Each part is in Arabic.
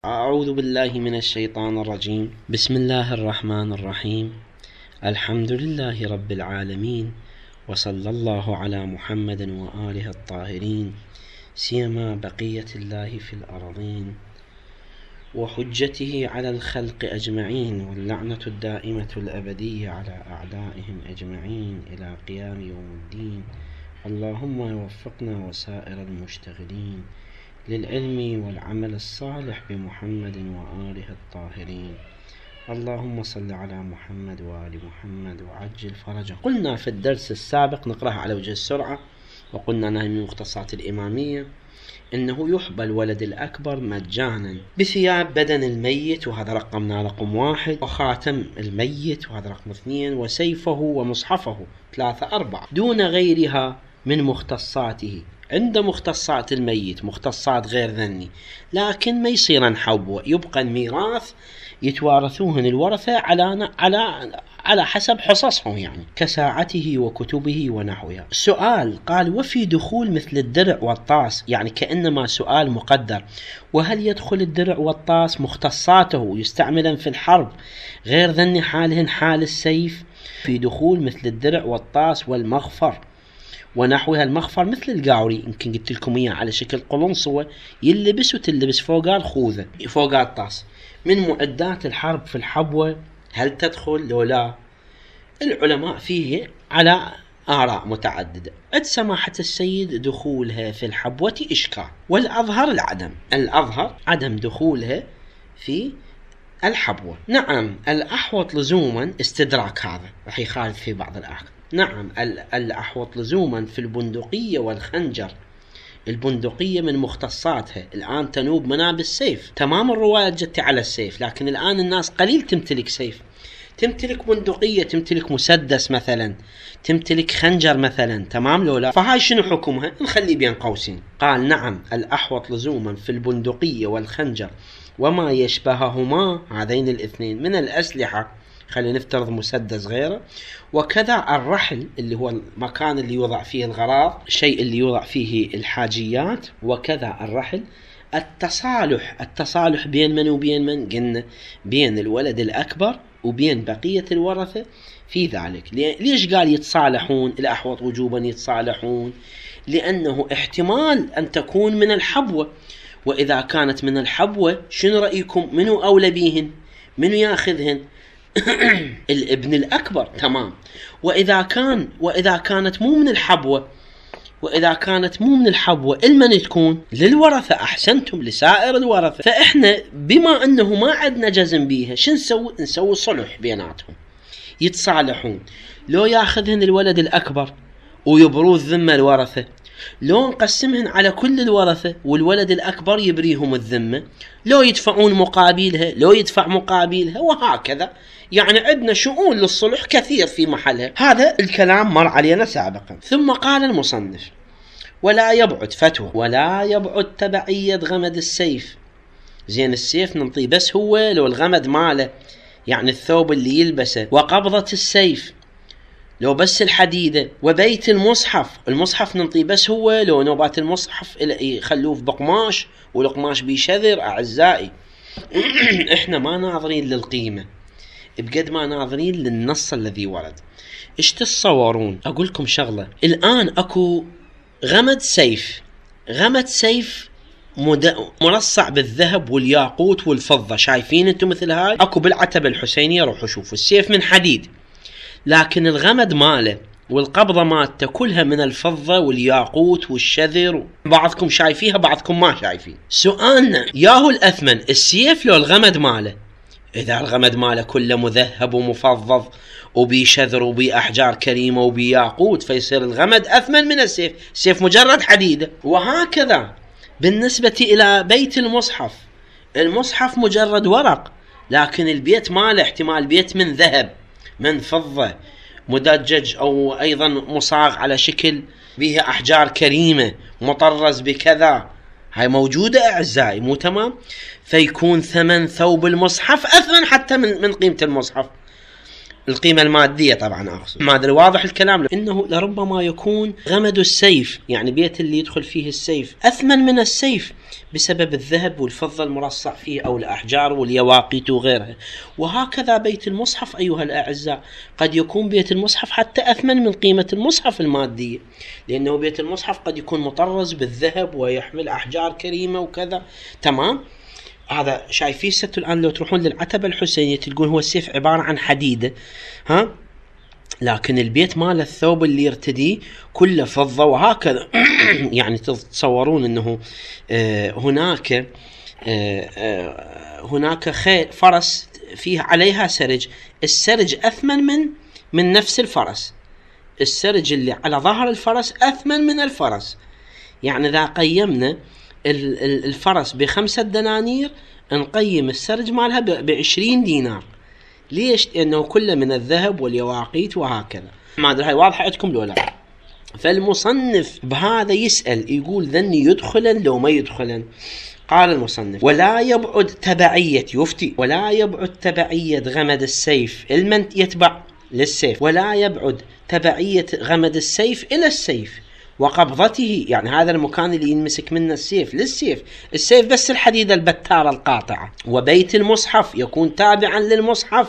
أعوذ بالله من الشيطان الرجيم. بسم الله الرحمن الرحيم. الحمد لله رب العالمين، وصلى الله على محمد وآله الطاهرين، سيما بقية الله في الأرضين، وحجته على الخلق أجمعين، واللعنة الدائمة الأبدية على أعدائهم أجمعين إلى قيام يوم الدين. اللهم وفقنا وسائر المشتغلين للعلم والعمل الصالح بمحمد وآله الطاهرين. اللهم صل على محمد وآل محمد وعجل فرجه. قلنا في الدرس السابق، نقرأها على وجه السرعة، وقلنا أنها من مختصات الإمامية، إنه يحبى الولد الأكبر مجانا بثياب بدن الميت، وهذا رقمنا رقم 1، وخاتم الميت وهذا رقم 2، وسيفه ومصحفه 3 4، دون غيرها من مختصاته. عند مختصات الميت مختصات غير ذني، لكن ما يصيرن حبوة، يبقى الميراث يتوارثوهن الورثة على حسب حصصهم، يعني كساعته وكتبه ونحوها. السؤال قال: وفي دخول مثل الدرع والطاس، يعني كأنما سؤال مقدر، وهل يدخل الدرع والطاس مختصاته يستعملا في الحرب غير ذني حالهن حال السيف؟ في دخول مثل الدرع والطاس والمغفر ونحوها. المغفر مثل القاوري، يمكن قلت لكم اياه على شكل قلنصوة يلبس وتلبس فوقها الخوذة فوقها الطاس، من معدات الحرب في الحبوة. هل تدخل لو لا؟ العلماء فيه على آراء متعددة. عند سماحة السيد دخولها في الحبوة إشكال، والأظهر العدم، الأظهر عدم دخولها في الحبوة. نعم، الأحوط لزوما استدراك، هذا راح يخالف في بعض الأحكام. نعم، الأحوط لزوما في البندقية والخنجر. البندقية من مختصاتها الآن تنوب مناب السيف، تمام. الرواية جت على السيف، لكن الآن الناس قليل تمتلك سيف، تمتلك بندقية، تمتلك مسدس مثلا، تمتلك خنجر مثلا، تمام لو لا؟ فهاي شنو حكمها؟ نخلي بين قوسين. قال: نعم، الأحوط لزوما في البندقية والخنجر وما يشبههما، هذين الاثنين من الأسلحة، خلينا نفترض مسدس غيره، وكذا الرحل اللي هو المكان اللي يوضع فيه الغراض، الشيء اللي يوضع فيه الحاجيات، وكذا الرحل. التصالح بين من وبين من؟ قلنا بين الولد الأكبر وبين بقية الورثة في ذلك. ليش قال يتصالحون؟ الأحوط وجوبا يتصالحون، لأنه احتمال أن تكون من الحبوة، وإذا كانت من الحبوة شنو رأيكم؟ منو أولى بيهن؟ منو ياخذهن؟ الابن الأكبر، تمام. وإذا كانت مو من الحبوة، المن تكون؟ للورثة. أحسنتم، لسائر الورثة. فإحنا بما أنه ما عندنا جزم بيها، شو نسوي صلح بيناتهم، يتصالحون. لو ياخذهن الولد الأكبر ويبروز ذمة الورثة، لو نقسمهن على كل الورثة والولد الأكبر يبريهم الذمة، لو يدفعون مقابلها، لو يدفع مقابلها، وهكذا. يعني عندنا شؤون للصلح كثير في محلها. هذا الكلام مر علينا سابقا. ثم قال المصنف: ولا يبعد فتوى، ولا يبعد تبعية غمد السيف. زين، السيف ننطيه بس هو لو الغمد ماله، يعني الثوب اللي يلبسه، وقبضة السيف لو بس الحديدة، وبيت المصحف ننطيه بس هو لو نوبات المصحف يخلوه بقماش، والقماش بيشذر. أعزائي إحنا ما ناظرين للقيمة بقد ما ناظرين للنص الذي ورد. إيش تتصورون؟ أقول لكم شغلة. الآن أكو غمد سيف مرصع بالذهب والياقوت والفضة، شايفين انتم مثل هاي؟ أكو بالعتبة الحسينية، روحوا شوفوا، السيف من حديد، لكن الغمد ماله والقبضة مالته كلها من الفضة والياقوت والشذر. بعضكم شايفيها، بعضكم ما شايفين. سؤالنا: ياهو الأثمن، السيف لو الغمد ماله؟ إذا الغمد ماله كله مذهب ومفضض وبيشذر وبأحجار كريمة وبياقوت، فيصير الغمد أثمن من السيف. السيف مجرد حديدة. وهكذا بالنسبة إلى بيت المصحف مجرد ورق، لكن البيت ماله احتمال بيت من ذهب، من فضة، مدجج أو أيضا مصاغ على شكل بها أحجار كريمة، مطرز بكذا. هاي موجودة أعزائي، مو تمام؟ فيكون ثمن ثوب المصحف أثمن حتى من قيمة المصحف. القيمة المادية طبعا أقصد. ما أدري واضح الكلام، إنه لربما يكون غمد السيف، يعني بيت اللي يدخل فيه السيف، أثمن من السيف بسبب الذهب والفضة المرصع فيه أو الأحجار واليواقيت وغيرها. وهكذا بيت المصحف أيها الأعزاء، قد يكون بيت المصحف حتى أثمن من قيمة المصحف المادية، لأنه بيت المصحف قد يكون مطرز بالذهب ويحمل أحجار كريمة وكذا. تمام. هذا شايفيه ست الآن لو تروحون للعتبة الحسينية تلقون هو السيف عبارة عن حديدة، لكن البيت مال الثوب اللي يرتديه كله فضة وهكذا. يعني تتصورون أنه هناك خيل فرس فيه عليها سرج، السرج أثمن من نفس الفرس، السرج اللي على ظهر الفرس أثمن من الفرس. يعني إذا قيمنا الفرس ب5 دنانير نقيم السرج مالها ب20 دينار. ليش؟ لأنه كله من الذهب واليواقيت وهكذا. ما أدري هاي واضحة عندكم لو لا. فالمصنف بهذا يسأل يقول ذني يدخلن لو ما يدخلن. قال المصنف ولا يبعد تبعية، يفتي ولا يبعد تبعية غمد السيف المن يتبع للسيف، ولا يبعد تبعية غمد السيف إلى السيف وقبضته، يعني هذا المكان اللي ينمسك منه السيف للسيف، السيف بس الحديدة البتارة القاطعة. وبيت المصحف يكون تابعا للمصحف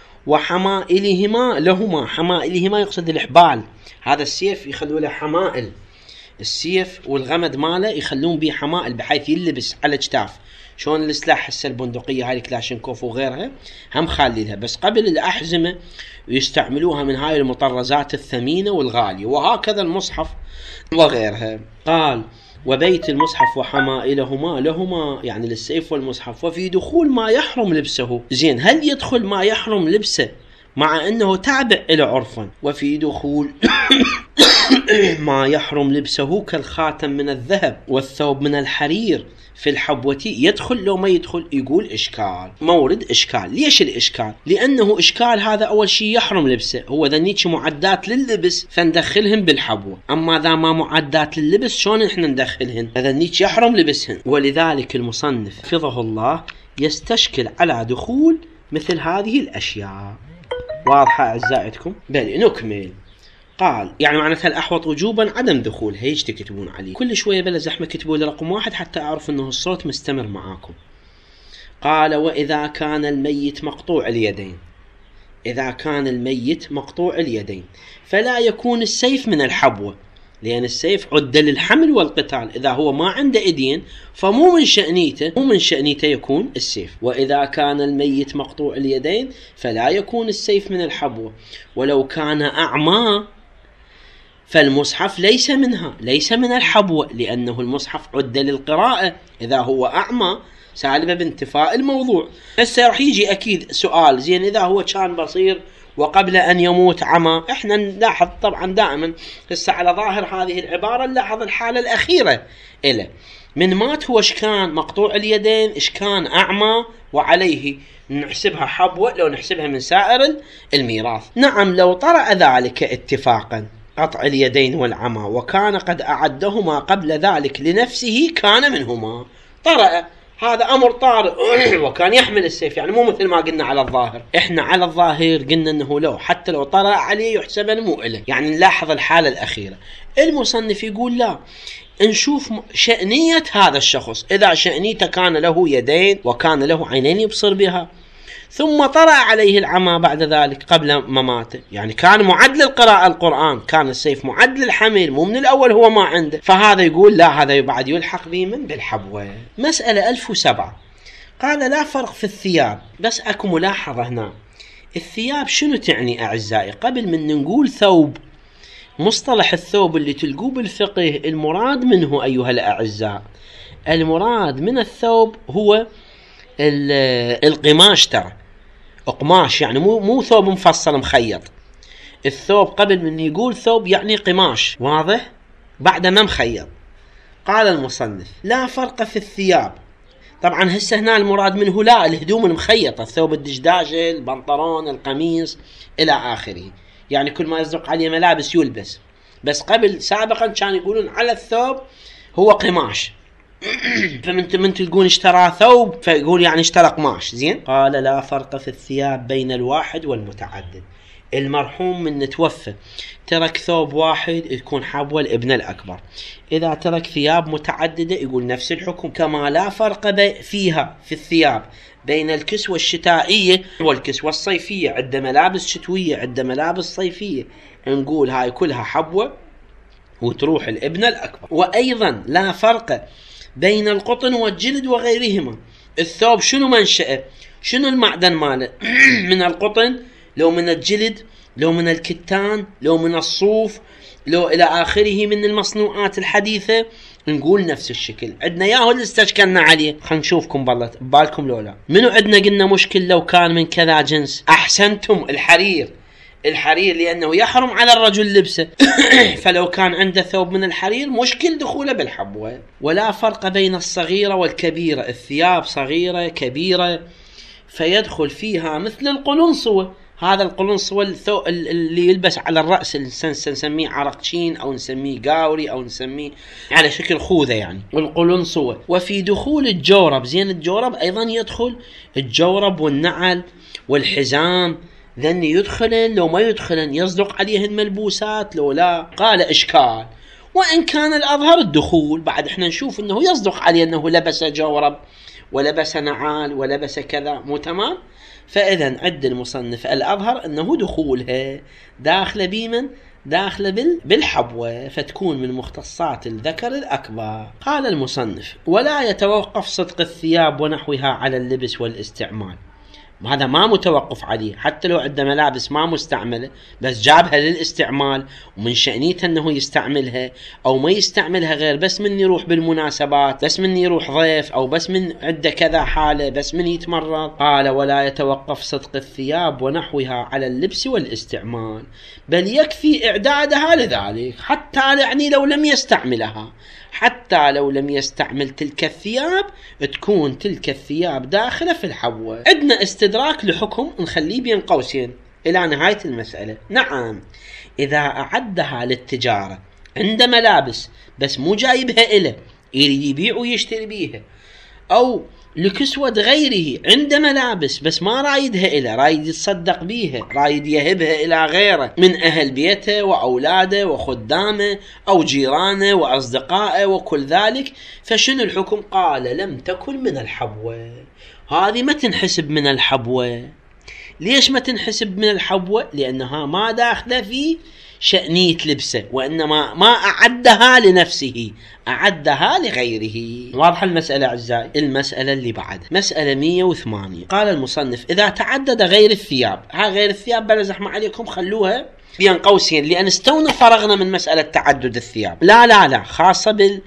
وحمائلهما لهما، حمائلهما يقصد الإحبال، هذا السيف يخلوا له حمائل، السيف والغمد ماله يخلون به حمائل بحيث يلبس على اجتاف، شلون السلاح هسه البندقية هاي كلاشينكوف وغيرها هم خالي لها، بس قبل الأحزمة ويستعملوها من هاي المطرزات الثمينة والغالية، وهكذا المصحف وغيرها. قال وبيت المصحف وحمائلهما لهما، يعني للسيف والمصحف. وفي دخول ما يحرم لبسه، زين هل يدخل ما يحرم لبسه مع أنه تابع إلى عرفا؟ وفي دخول ما يحرم لبسه كالخاتم من الذهب والثوب من الحرير في الحبوة يدخل لو ما يدخل؟ يقول إشكال، مورد إشكال. ليش الإشكال؟ لأنه إشكال هذا أول شيء يحرم لبسه، هو ذنيك معدات لللبس فندخلهن بالحبوة، أما ذا ما معدات لللبس شون إحنا ندخلهن؟ ذنيك يحرم لبسهن. ولذلك المصنف حفظه الله يستشكل على دخول مثل هذه الأشياء. واضحة أعزائكم؟ بل نكمل. قال يعني معناتها الأحوط وجوبا عدم دخولها، هيج تكتبون عليه كل شوية بلا زحمة، كتبوا لي رقم 1 حتى أعرف أنه الصوت مستمر معاكم. قال وإذا كان الميت مقطوع اليدين، إذا كان الميت مقطوع اليدين فلا يكون السيف من الحبوة، لأن السيف عد للحمل والقتال، إذا هو ما عنده إيدين فمو من شأنيته يكون السيف. وإذا كان الميت مقطوع اليدين فلا يكون السيف من الحبوة. ولو كان أعمى فالمصحف ليس من الحبوة، لأنه المصحف عد للقراءة، إذا هو أعمى سالبة بانتفاء الموضوع. هسه راح يجي أكيد سؤال، زين إذا هو كان بصير وقبل أن يموت عمى، إحنا نلاحظ طبعا دائما هسه على ظاهر هذه العبارة نلاحظ الحالة الأخيرة إله، من مات هو إشكان مقطوع اليدين، إشكان أعمى، وعليه نحسبها حبوة لو نحسبها من سائر الميراث. نعم لو طرأ ذلك اتفاقا قطع اليدين والعمى وكان قد أعدهما قبل ذلك لنفسه كان منهما. طرأ هذا أمر طارئ وكان يحمل السيف، يعني مو مثل ما قلنا على الظاهر، إحنا على الظاهر قلنا أنه لو حتى لو طرأ عليه يحسب مو إله، يعني نلاحظ الحالة الأخيرة. المصنف يقول لا، نشوف شأنية هذا الشخص، إذا شأنيته كان له يدين وكان له عينين يبصر بها ثم طرأ عليه العمى بعد ذلك قبل مماته، يعني كان معد للقراءة القرآن، كان السيف معد للحمل، مو من الأول هو ما عنده، فهذا يقول لا، هذا بعد يلحق به من بالحبوة. مسألة 1007. قال لا فرق في الثياب، بس أكو ملاحظة هنا، الثياب شنو تعني أعزائي؟ قبل من نقول ثوب، مصطلح الثوب اللي تلقوه بالفقه المراد منه أيها الأعزاء، المراد من الثوب هو القماش، ترى قماش، يعني مو ثوب مفصل مخيط، الثوب قبل من يقول ثوب يعني قماش، واضح؟ بعد ما مخيط. قال المصنف لا فرق في الثياب، طبعا هسه هنا المراد منه لا الهدوم المخيطة، الثوب الدشداشة، البنطلون، القميص إلى آخره، يعني كل ما يصدق عليه ملابس يلبس، بس قبل سابقا كانوا يقولون على الثوب هو قماش. فمن تلقون اشترى ثوب فيقول يعني اشترى قماش. زين، قال لا فرق في الثياب بين الواحد والمتعدد. المرحوم من توفى ترك ثوب واحد يكون حبوة الابن الأكبر، إذا ترك ثياب متعددة يقول نفس الحكم. كما لا فرق فيها في الثياب بين الكسوة الشتائية والكسوة الصيفية، عندما ملابس شتوية عندما ملابس صيفية نقول هاي كلها حبوة وتروح الابن الأكبر. وأيضا لا فرق بين القطن والجلد وغيرهما. الثوب شنو منشأه؟ شنو المعدن ماله؟ من القطن لو من الجلد لو من الكتان لو من الصوف لو إلى آخره من المصنوعات الحديثة نقول نفس الشكل. عندنا ياهو اللي استشكلنا عليه. خلينا نشوفكم بالكم لولا منو عندنا قلنا مشكل لو كان من كذا جنس. أحسنتم، الحرير لأنه يحرم على الرجل لبسه فلو كان عنده ثوب من الحرير مشكل دخوله بالحبوة. ولا فرق بين الصغيرة والكبيرة. الثياب صغيرة كبيرة فيدخل فيها مثل القلنصوة. هذا القلنصوة اللي يلبس على الرأس نسميه عرقشين أو نسميه قاوري أو نسميه على شكل خوذة يعني والقلنصوة. وفي دخول الجورب. زين، الجورب أيضا يدخل الجورب والنعل والحزام، ذن يدخلن لو ما يدخلن يصدق عليهن ملبوسات لو لا. قال إشكال، وإن كان الأظهر الدخول. بعد احنا نشوف انه يصدق عليه انه لبس جورب ولبس نعال ولبس كذا، مو تمام؟ فإذا عد المصنف الأظهر أنه دخولها داخل بمن؟ داخل بالحبوة، فتكون من مختصات الذكر الأكبر. قال المصنف ولا يتوقف صدق الثياب ونحوها على اللبس والاستعمال. هذا ما متوقف عليه، حتى لو عنده ملابس ما مستعملة بس جابها للاستعمال ومن شأنيته أنه يستعملها أو ما يستعملها غير بس من يروح بالمناسبات، بس من يروح ضيف، أو بس من عنده كذا حالة، بس من يتمرض. قال ولا يتوقف صدق الثياب ونحوها على اللبس والاستعمال، بل يكفي إعدادها لذلك حتى يعني لو لم يستعملها، حتى لو لم يستعمل تلك الثياب تكون تلك الثياب داخلة في الحبوة. عندنا استدراك لحكم نخليه بين قوسين إلى نهاية المسألة. نعم، إذا أعدها للتجارة عند ملابس بس مو جايبها إله يريد يبيع ويشتري بيها، أو لكسوة غيره عند ملابس بس ما رايدها إله، رايد يتصدق بيها، رايد يهبها إلى غيره من أهل بيته وأولاده وخدامه أو جيرانه وأصدقائه وكل ذلك، فشنو الحكم؟ قال لم تكن من الحبوة. هذه ما تنحسب من الحبوة. ليش ما تنحسب من الحبوة؟ لأنها ما داخلة في شأنية لبسه، وإنما ما أعدها لنفسه، أعدها لغيره. واضح المسألة أعزائي؟ المسألة اللي بعد مسألة 108. قال المصنف إذا تعدد غير الثياب. ها غير الثياب بلا زحمة عليكم خلوها بين قوسين لأن استونا فرغنا من مسألة تعدد الثياب. لا خاصة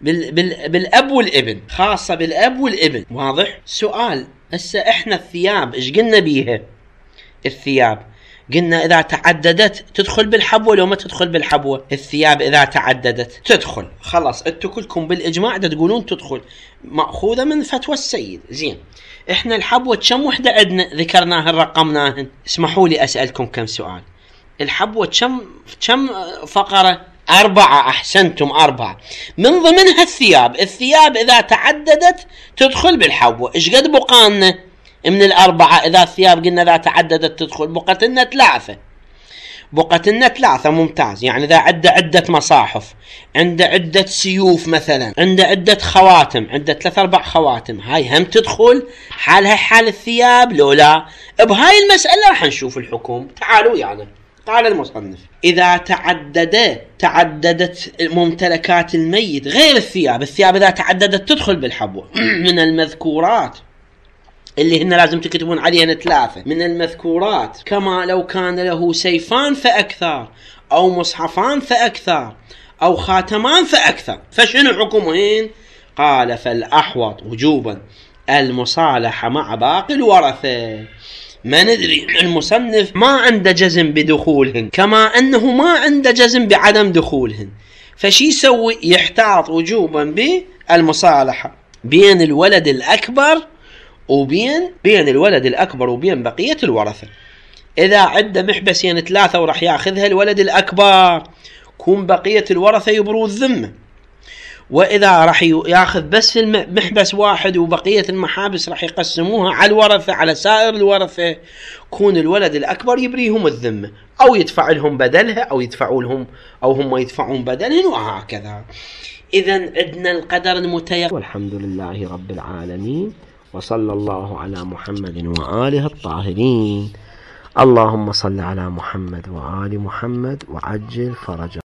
بالأب والابن، خاصة بالأب والابن. واضح؟ سؤال هسه احنا الثياب ايش قلنا بيها؟ الثياب قلنا إذا تعددت تدخل بالحبوة لو ما تدخل بالحبوة. الثياب إذا تعددت تدخل، خلاص انتوا كلكم بالإجماع تقولون تدخل، مأخوذة من فتوى السيد. زين، احنا الحبوة كم وحدة عندنا ذكرناهن رقمناهن؟ اسمحوا لي أسألكم كم سؤال. الحبوة كم فقرة؟ 4. أحسنتم، 4 من ضمنها الثياب إذا تعددت تدخل بالحبوة. إيش قد بقانا من 4 إذا الثياب قلنا إذا تعددت تدخل؟ بقتلنا 3. ممتاز. يعني إذا عدة مصاحف، عنده عدة سيوف مثلا، عنده عدة خواتم، عنده 3-4 خواتم، هاي هم تدخل حالها حال الثياب لو لا؟ بهاي المسألة راح نشوف الحكم. تعالوا يعني. قال المصنف إذا تعددت ممتلكات الميت غير الثياب إذا تعددت تدخل بالحبوة من المذكورات اللي هن لازم تكتبون عليهن 3 من المذكورات، كما لو كان له سيفان فأكثر أو مصحفان فأكثر أو خاتمان فأكثر، فشنو حكمهن؟ قال فالأحوط وجوبا المصالحة مع باقي الورثة. ما ندري، المصنف ما عنده جزم بدخولهن كما أنه ما عنده جزم بعدم دخولهن، فشي يسوي؟ يحتاط وجوبا بالمصالحة بين الولد الأكبر وبين بقية الورثة. إذا عنده محبسين 3 وراح ياخذها الولد الأكبر، كون بقية الورثة يبروا الذمة، وإذا راح ياخذ بس في المحبس واحد وبقية المحابس راح يقسموها على الورثة على سائر الورثة، كون الولد الأكبر يبريهم الذمة أو يدفع لهم بدلها أو يدفعوا لهم أو هم يدفعون بدلهم وهكذا. إذن عندنا القدر المتيقن. والحمد لله رب العالمين، وصلى الله على محمد وآله الطاهرين. اللهم صل على محمد وآل محمد وعجل فرجه.